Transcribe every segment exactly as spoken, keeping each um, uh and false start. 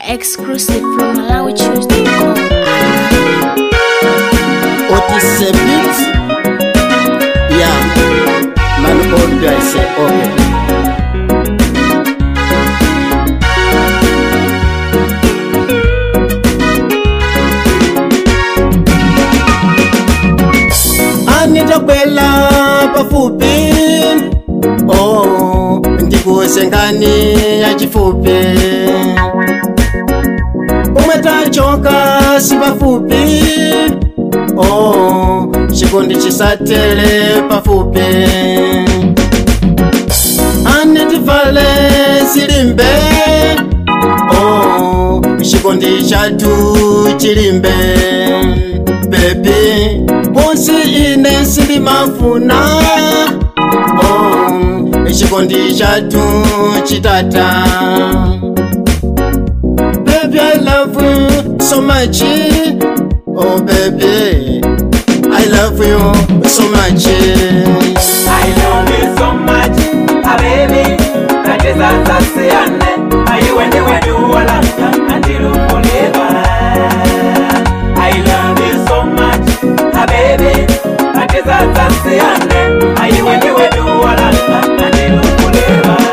Exclusive from Malawi Choose dot com. Otis Beats. Yeah, man, all I say, okay. Anita Bella pafupi, oh, ndikusengani ya chifupi. Umetachoka si pafupi, oh, chikondi chisatele pafupi. Anitivale silimbe, oh, chikondi chatu chilimbe. Baby, Bosi ine sili mafuna, oh, chikondi chatu chitata. Baby, I love you so much, oh baby, I love you so much. I love you so much, ah baby, that is a sasiane. Are you when they were do all until forever? I love you so much, ah baby, that is a sasiane. Are you when they were do all until forever?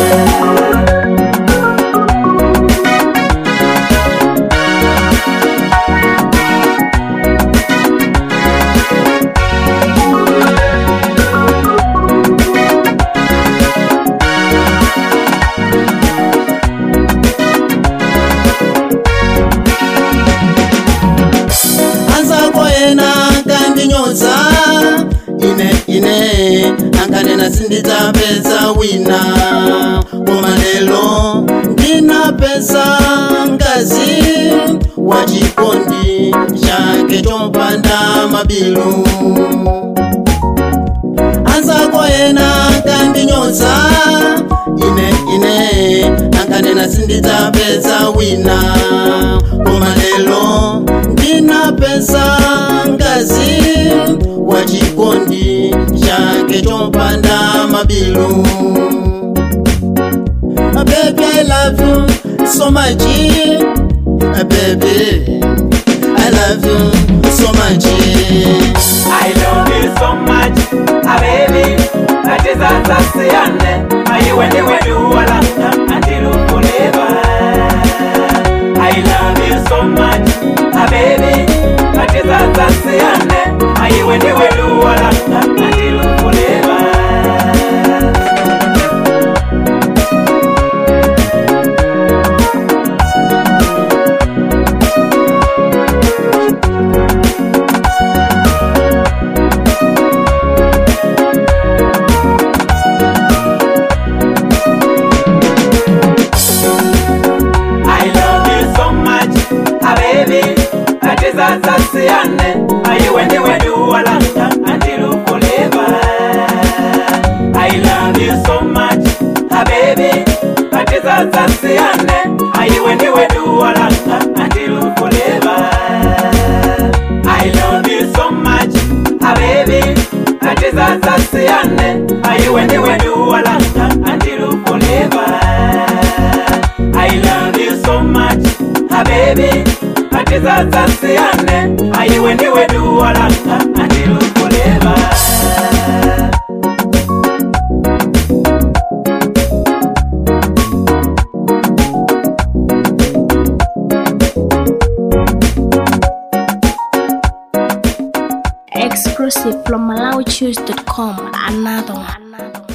Ine ine ankanena sindita pesa wina Komalelo ndina pesa ngazi wachikondi chake chompanda mabilu Anza koena kandinyoza Ine ine ankanena sindita pesa wina Komalelo ndina pesa ngazi wachikondi chake chompanda mabilu. Baby, I love you so much, baby, I love you so much. I love you so much, ah baby, that is a sasiane. Are you when they were do all until forever? I love you so much, ah baby, that is a sasiane. Are you when they were do all until forever? Are you when they were do all until forever? I love you so much, ah baby, that is a sasiane. Are you when they were do all until forever? I love you so much, ah baby, that is a sasiane. Are you when they were do all until forever? I love you so much, ah baby, that is a sasiane. Are you when they were do all until forever? Exclusive from Malawi Choose dot com. Another one.